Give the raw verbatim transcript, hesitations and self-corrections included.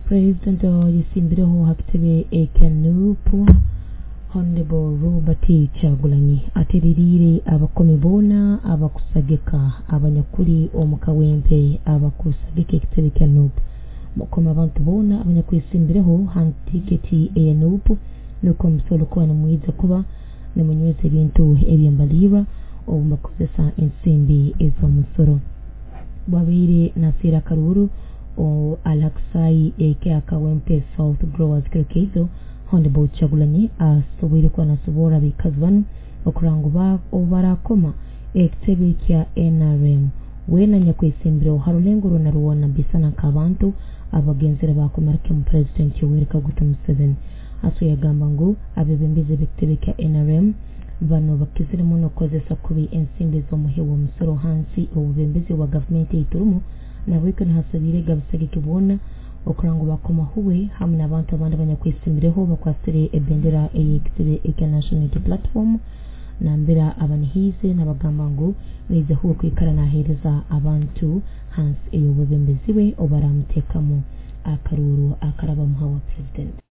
President yisimbireho hakitebe ekanupu Honorable Robert Kyagulanyi ateririre abakomi bona abakusageka abanyakuri omukawempe abakusageka ekitebe ekanupu mukoma abantu bona abanyakwisimbiraho hantiketi eyanupu nuko musolo kwa namwiza kuba namunyweze ebintu ebyembalira obumakozesa ensimbi ezo musoro babire nasira karuru o Alaksai eke akawempe South Growers Kirkezo Honorable Kyagulanyi asobwire kwa nasobora bikazwan okuranguba obarakoma ekitebe kya N R M wena nyakwisimbiro harulengo rona ruwana bisana kabantu abagenzera bakomarke mu President Yoweri Kaguta Museveni aso yagamba ngo abebembeze bekitebe kya N R M bano bakizire muno kozesa kubi ensimbi zo muhewo musoro hansi obubembeze wa government iturumu na wikana hasabire gabisage kibona okurango bakoma huwe hamwe nabantu abandi banyakwisimbiraho bakwasire ebendera eyekitebe eka national platform nambira abanihize nabagamba ngo nize huwe kwikara nahereza abantu hansi eyobubembeziwe obaramutekamu akaruru akaraba muhawa president